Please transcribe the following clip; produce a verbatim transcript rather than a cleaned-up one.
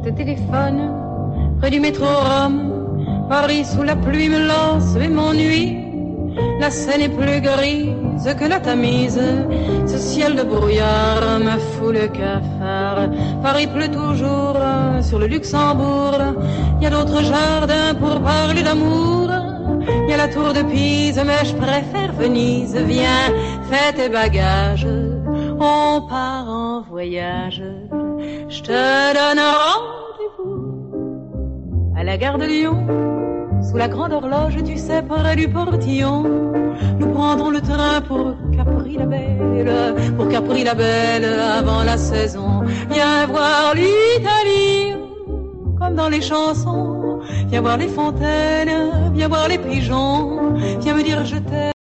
te téléphone, près du métro Rome. Paris sous la pluie me lance et m'ennuie. La Seine est plus grise que la Tamise. Ce ciel de brouillard me fout le cafard. Paris pleut toujours sur le Luxembourg. Il y a d'autres jardins pour parler d'amour. Il y a la tour de Pise, mais je préfère Venise. Viens, fais tes bagages, on part en voyage. Je te donne rendez-vous à la gare de Lyon. Sous la grande horloge, tu sais, près du portillon, nous prendrons le train pour Capri-la-Belle, pour Capri-la-Belle avant la saison. Viens voir l'Italie, comme dans les chansons. Viens voir les fontaines, viens voir les pigeons, viens me dire je t'aime.